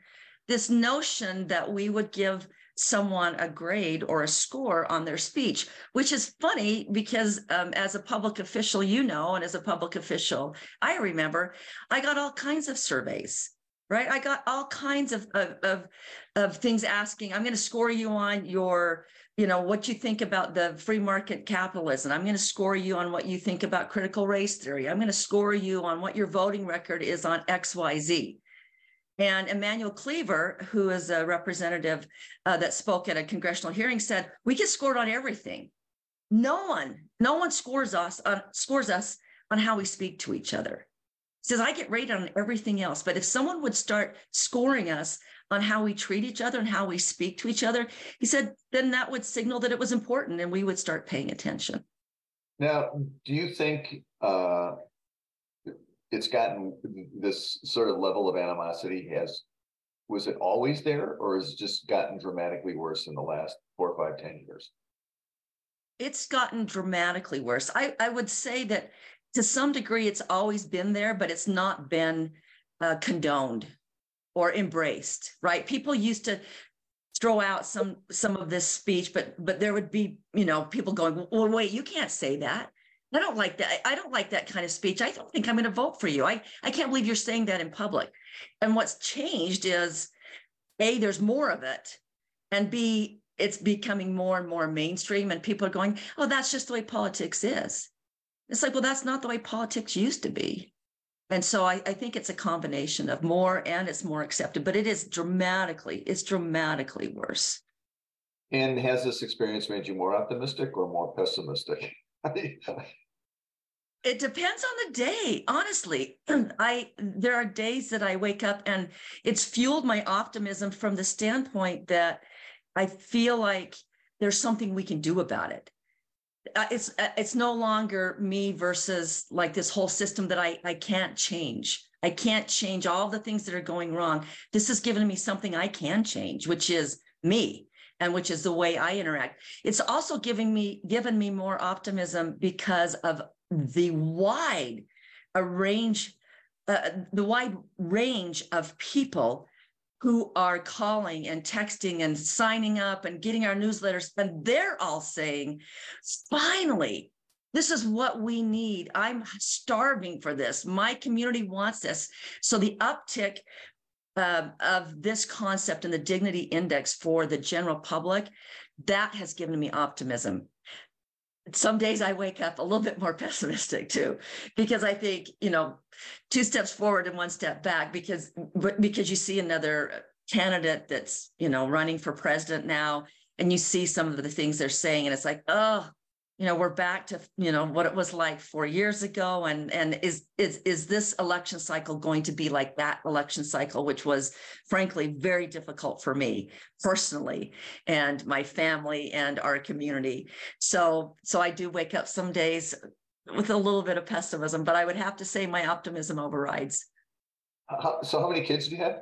that we would give someone a grade or a score on their speech, which is funny because as a public official, and as a public official, I remember I got all kinds of surveys. Right. I got all kinds of things asking, I'm going to score you on your, what you think about the free market capitalism. I'm going to score you on what you think about critical race theory. I'm going to score you on what your voting record is on XYZ. And Emmanuel Cleaver, who is a representative that spoke at a congressional hearing, said, we get scored on everything. No one scores us on how we speak to each other. says, I get rated on everything else. But if someone would start scoring us on how we treat each other and how we speak to each other, he said, then that would signal that it was important and we would start paying attention. Now, do you think it's gotten this sort of level of animosity was it always there, or has it just gotten dramatically worse in the last 4, 5, 10 years? It's gotten dramatically worse. I would say that to some degree it's always been there, but it's not been condoned or embraced, right? People used to throw out some of this speech, but there would be, people going, well, wait, you can't say that. I don't like that. I don't like that kind of speech. I don't think I'm going to vote for you. I can't believe you're saying that in public. And what's changed is, A, there's more of it, and B, it's becoming more and more mainstream, and people are going, oh, that's just the way politics is. It's like, well, that's not the way politics used to be. And so I think it's a combination of more, and it's more accepted, but it's dramatically worse. And has this experience made you more optimistic or more pessimistic? It depends on the day, honestly. There are days that I wake up and it's fueled my optimism from the standpoint that I feel like there's something we can do about it. It's no longer me versus like this whole system that I can't change. I can't change all the things that are going wrong. This has given me something I can change, which is me, and which is the way I interact. It's also given me more optimism because of the wide range of people who are calling and texting and signing up and getting our newsletters, and they're all saying, finally, this is what we need. I'm starving for this. My community wants this. So the uptick of this concept and the dignity index for the general public, that has given me optimism. Some days I wake up a little bit more pessimistic too, because I think, 2 steps forward and 1 step back, because you see another candidate that's, running for president now, and you see some of the things they're saying, and it's like, oh, we're back to, what it was like 4 years ago. And is this election cycle going to be like that election cycle, which was frankly very difficult for me personally and my family and our community. So I do wake up some days with a little bit of pessimism, but I would have to say my optimism overrides. So how many kids do you have?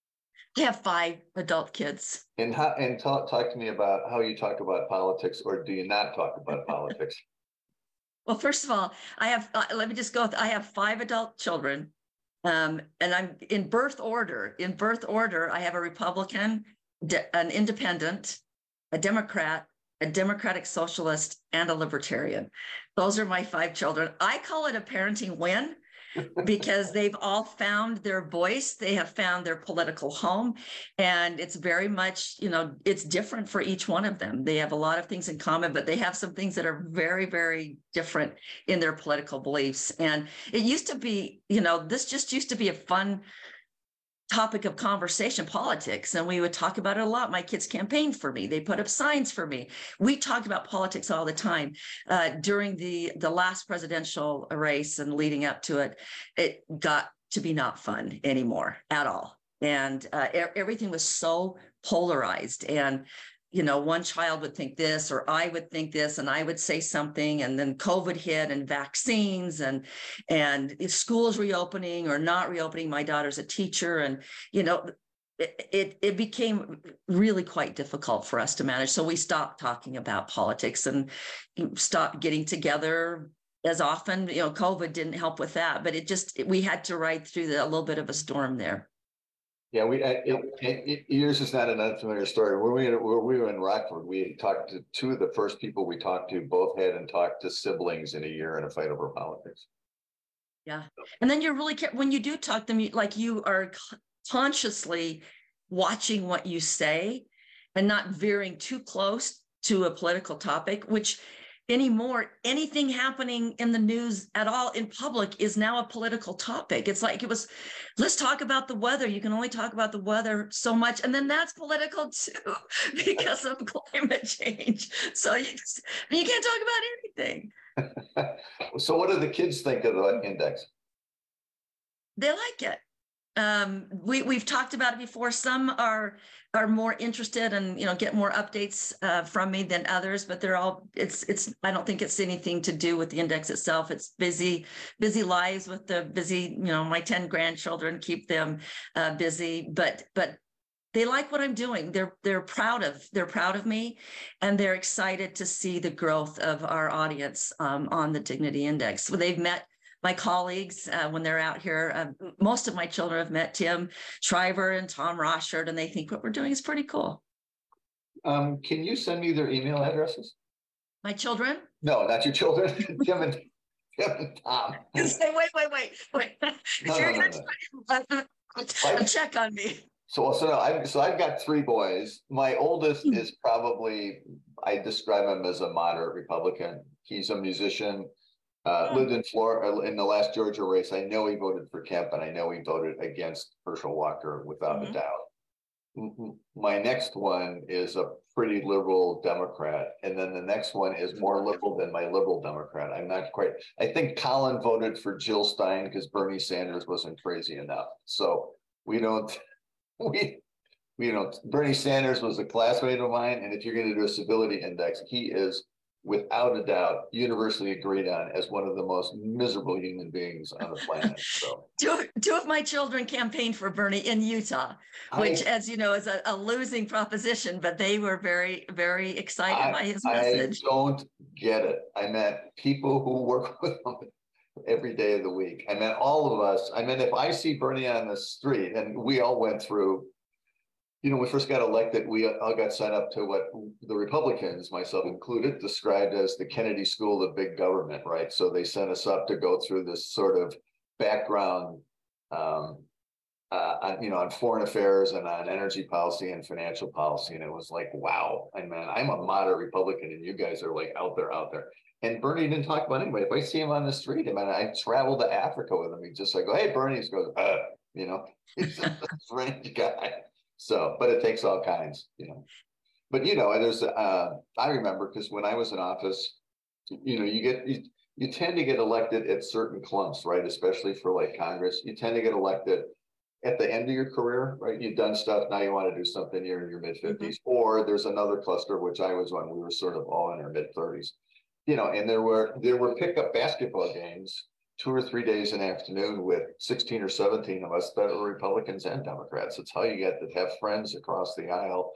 I have 5 adult kids. And talk to me about how you talk about politics, or do you not talk about politics? Well, first of all, I have, let me just go. I have 5 adult children, and I'm in birth order. In birth order, I have a Republican, an independent, a Democrat, a Democratic Socialist, and a Libertarian. Those are my 5 children. I call it a parenting win, because they've all found their voice. They have found their political home, and it's very much, it's different for each one of them. They have a lot of things in common, but they have some things that are very, very different in their political beliefs. And it used to be, this just used to be a fun topic of conversation, politics, and we would talk about it a lot. My kids campaigned for me. They put up signs for me. We talked about politics all the time. During the last presidential race and leading up to it, it got to be not fun anymore at all. And everything was so polarized. And one child would think this, or I would think this, and I would say something, and then COVID hit, and vaccines, and if schools reopening or not reopening. My daughter's a teacher, and it became really quite difficult for us to manage. So we stopped talking about politics and stopped getting together as often. COVID didn't help with that, but we had to ride through a little bit of a storm there. Yeah, yours is not an unfamiliar story. When we were in Rockford, we talked to 2 of the first people we talked to. Both hadn't talked to siblings in a year in a fight over politics. Yeah, and then you're really when you do talk to them, you are consciously watching what you say and not veering too close to a political topic, which anymore, anything happening in the news at all in public is now a political topic. It's like let's talk about the weather. You can only talk about the weather so much, and then that's political too because of climate change. So you can't talk about anything. So what do the kids think of the index? They like it. We've talked about it before. Some are more interested and, get more updates from me than others, but they're all, I don't think it's anything to do with the index itself. It's busy lives with the busy, my 10 grandchildren keep them busy, but they like what I'm doing. They're proud of me, and they're excited to see the growth of our audience on the Dignity Index. So they've met my colleagues when they're out here. Most of my children have met Tim Shriver and Tom Rochard, and they think what we're doing is pretty cool. Can you send me their email addresses? My children? No, not your children. Tim and Tom. Say, wait. You're going to check on me. So I've got 3 boys. My oldest is probably, I describe him as a moderate Republican. He's a musician. Lived in Florida in the last Georgia race. I know he voted for Kemp, and I know he voted against Herschel Walker without a doubt. My next one is a pretty liberal Democrat, and then the next one is more liberal than my liberal Democrat. I'm not quite. I think Colin voted for Jill Stein because Bernie Sanders wasn't crazy enough. So we don't. Bernie Sanders was a classmate of mine, and if you're going to do a civility index, he is, without a doubt, universally agreed on as one of the most miserable human beings on the planet. So two of my children campaigned for Bernie in Utah, which, as you know, is a losing proposition, but they were very, very excited by his message. I don't get it. I met people who work with him every day of the week. I mean, all of us. I mean, if I see Bernie on the street, and we all went through, when we first got elected, we all got signed up to what the Republicans, myself included, described as the Kennedy School of Big Government, right? So they sent us up to go through this sort of background on foreign affairs and on energy policy and financial policy. And it was like, wow, I mean, I'm a moderate Republican and you guys are like out there. And Bernie didn't talk about anybody. If I see him on the street, I traveled to Africa with him. I go, hey, Bernie. He goes, he's just a strange guy. So, but it takes all kinds, But there's I remember because when I was in office, you tend to get elected at certain clumps, right? Especially for like Congress, you tend to get elected at the end of your career, right? You've done stuff, now you want to do something. You're in your mid 50s, or there's another cluster which I was on. We were sort of all in our mid 30s. And there were pickup basketball games 2 or 3 days in the afternoon with 16 or 17 of us that were Republicans and Democrats. It's how you get to have friends across the aisle.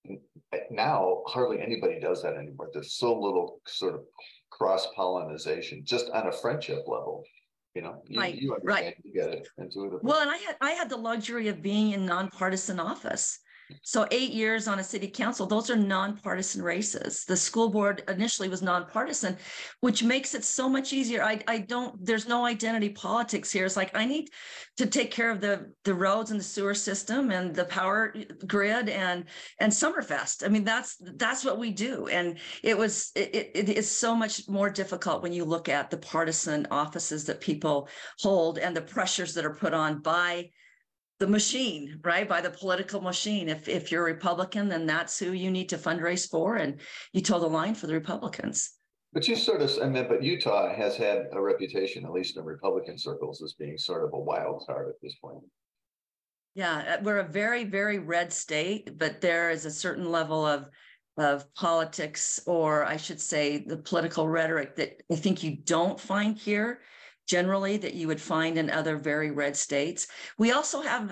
Now, hardly anybody does that anymore. There's so little sort of cross-pollination, just on a friendship level. You understand, right. You get it intuitively. Well, and I had the luxury of being in nonpartisan office. So 8 years on a city council, those are nonpartisan races. The school board initially was nonpartisan, which makes it so much easier. There's no identity politics here. It's like, I need to take care of the roads and the sewer system and the power grid and Summerfest. I mean, that's what we do. And it is so much more difficult when you look at the partisan offices that people hold and the pressures that are put on by the machine, right? By the political machine. If you're a Republican, then that's who you need to fundraise for, and you toe the line for the Republicans. But but Utah has had a reputation, at least in Republican circles, as being sort of a wild card at this point. Yeah, we're a very, very red state, but there is a certain level of politics, or I should say the political rhetoric, that I think you don't find here generally, that you would find in other very red states. We also have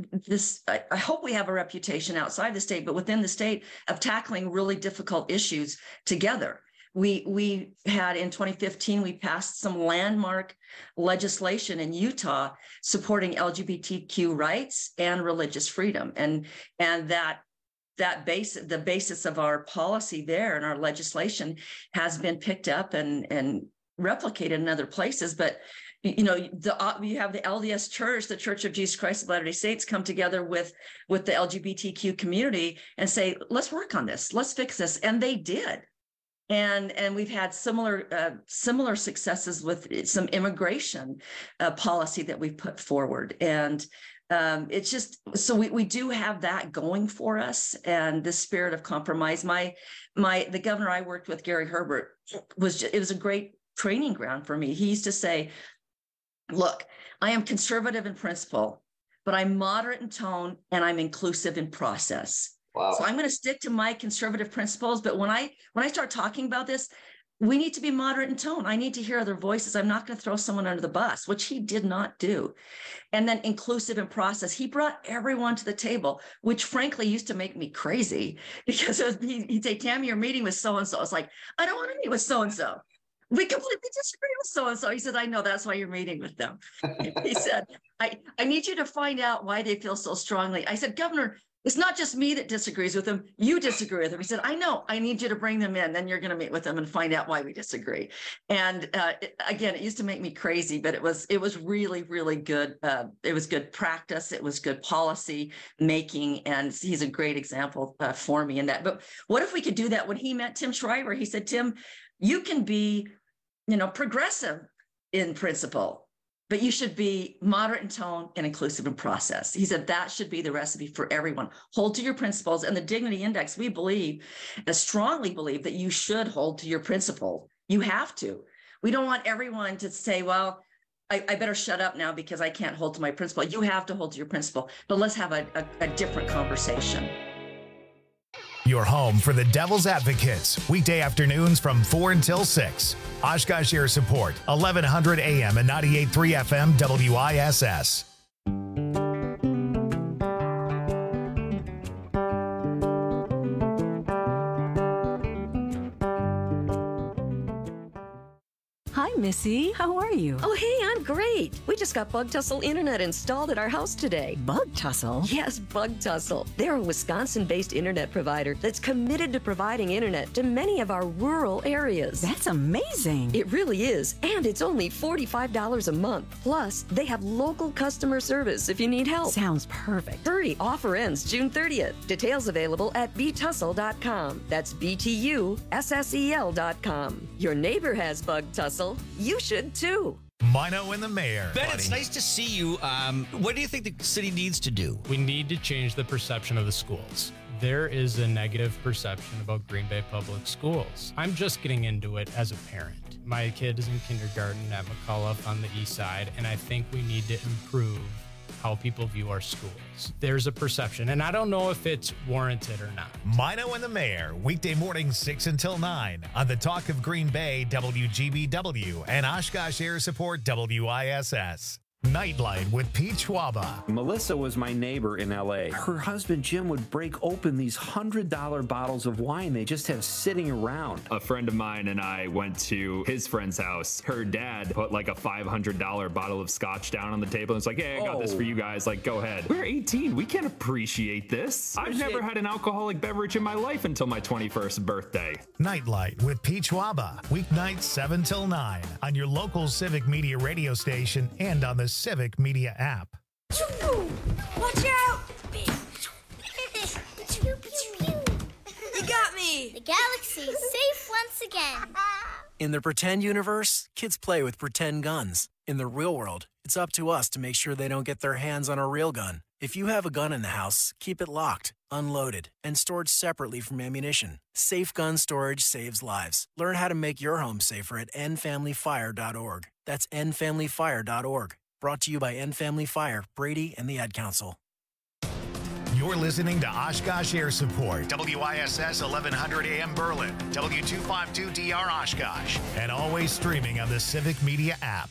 I hope we have a reputation outside the state, but within the state, of tackling really difficult issues together. We had in 2015, we passed some landmark legislation in Utah supporting LGBTQ rights and religious freedom. And the basis of our policy there and our legislation has been picked up and replicated in other places. But you have the LDS Church, the Church of Jesus Christ of Latter-day Saints, come together with the LGBTQ community and say, let's work on this, let's fix this. And they did. And we've had similar successes with some immigration policy that we've put forward. And it's just, so we do have that going for us, and the spirit of compromise. The governor I worked with, Gary Herbert, it was a great training ground for me. He used to say, look, I am conservative in principle, but I'm moderate in tone and I'm inclusive in process. Wow. So I'm going to stick to my conservative principles. But when I start talking about this, we need to be moderate in tone. I need to hear other voices. I'm not going to throw someone under the bus, which he did not do. And then inclusive in process. He brought everyone to the table, which frankly used to make me crazy because he'd say, Tammy, you're meeting with so-and-so. I was like, I don't want to meet with so-and-so. We completely disagree with so-and-so. He said, I know, that's why you're meeting with them. He said, I need you to find out why they feel so strongly. I said, Governor, it's not just me that disagrees with them. You disagree with them. He said, I know, I need you to bring them in. Then you're going to meet with them and find out why we disagree. And again, it used to make me crazy, but it was really, really good. It was good practice. It was good policy making. And he's a great example for me in that. But what if we could do that? When he met Tim Shriver, he said, Tim, you can be, progressive in principle, but you should be moderate in tone and inclusive in process. He said that should be the recipe for everyone. Hold to your principles. And the Dignity Index, we believe, and strongly believe, that you should hold to your principle. You have to. We don't want everyone to say, well, I better shut up now because I can't hold to my principle. You have to hold to your principle, but let's have a different conversation. Your home for the Devil's Advocates, weekday afternoons from 4 until 6. Oshkosh Air Support, 1100 AM and 98.3 FM WISS. Hi, Missy. How are you? Oh, hey, I'm great. We just got Bug Tussle Internet installed at our house today. Bug Tussle? Yes, Bug Tussle. They're a Wisconsin-based internet provider that's committed to providing internet to many of our rural areas. That's amazing. It really is. And it's only $45 a month. Plus, they have local customer service if you need help. Sounds perfect. Hurry, offer ends June 30th. Details available at btussle.com. That's BTUSSEL.com. Your neighbor has Bug Tussle. You should too. Mino and the Mayor. Ben, it's nice to see you. What do you think the city needs to do? We need to change the perception of the schools. There is a negative perception about Green Bay Public Schools. I'm just getting into it as a parent. My kid is in kindergarten at McCullough on the east side, and I think we need to improve how people view our schools. There's a perception, and I don't know if it's warranted or not. Mino and the Mayor, weekday mornings 6 until 9 on the Talk of Green Bay, WGBW, and Oshkosh Air Support, WISS. Nightlight with Pete Schwaba. Melissa was my neighbor in LA. Her husband Jim would break open these $100 bottles of wine they just have sitting around. A friend of mine and I went to his friend's house. Her dad put like a $500 bottle of scotch down on the table and it's like, hey, I got this for you guys. Like, go ahead. We're 18. We can't appreciate this. I've never had an alcoholic beverage in my life until my 21st birthday. Nightlight with Pete Schwaba. Weeknights 7 till 9 on your local Civic Media radio station and on the Civic Media app. Watch out! You got me! The galaxy is safe once again. In the pretend universe, kids play with pretend guns. In the real world, it's up to us to make sure they don't get their hands on a real gun. If you have a gun in the house, keep it locked, unloaded, and stored separately from ammunition. Safe gun storage saves lives. Learn how to make your home safer at endfamilyfire.org. That's endfamilyfire.org. Brought to you by End Family Fire, Brady, and the Ad Council. You're listening to Oshkosh Air Support, WISS 1100 AM Berlin, W252DR Oshkosh, and always streaming on the Civic Media app.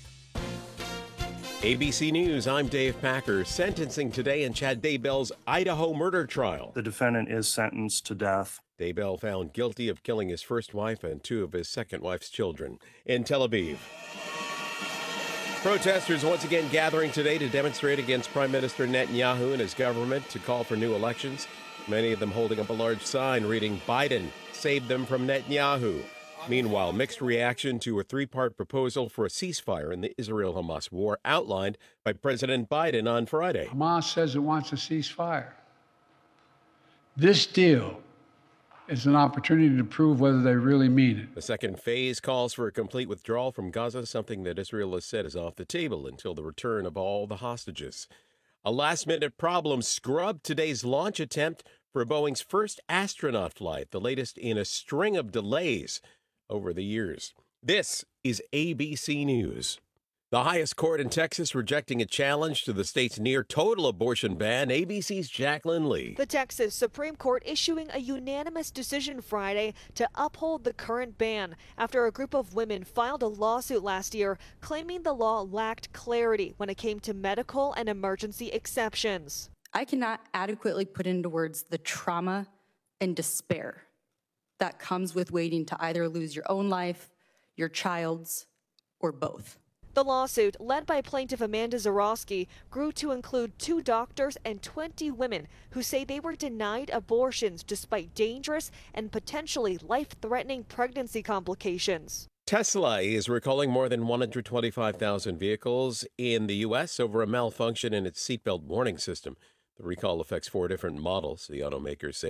ABC News, I'm Dave Packer. Sentencing today in Chad Daybell's Idaho murder trial. The defendant is sentenced to death. Daybell found guilty of killing his first wife and two of his second wife's children. In Tel Aviv, protesters once again gathering today to demonstrate against Prime Minister Netanyahu and his government to call for new elections. Many of them holding up a large sign reading, Biden, save them from Netanyahu. Meanwhile, mixed reaction to a three-part proposal for a ceasefire in the Israel-Hamas war outlined by President Biden on Friday. Hamas says it wants a ceasefire. This deal is an opportunity to prove whether they really mean it. The second phase calls for a complete withdrawal from Gaza, something that Israel has said is off the table until the return of all the hostages. A last-minute problem scrubbed today's launch attempt for Boeing's first astronaut flight, the latest in a string of delays over the years. This is ABC News. The highest court in Texas rejecting a challenge to the state's near-total abortion ban. ABC's Jacqueline Lee. The Texas Supreme Court issuing a unanimous decision Friday to uphold the current ban after a group of women filed a lawsuit last year claiming the law lacked clarity when it came to medical and emergency exceptions. I cannot adequately put into words the trauma and despair that comes with waiting to either lose your own life, your child's, or both. The lawsuit, led by plaintiff Amanda Zarowski, grew to include 2 doctors and 20 women who say they were denied abortions despite dangerous and potentially life-threatening pregnancy complications. Tesla is recalling more than 125,000 vehicles in the U.S. over a malfunction in its seatbelt warning system. The recall affects 4 different models. The automakers say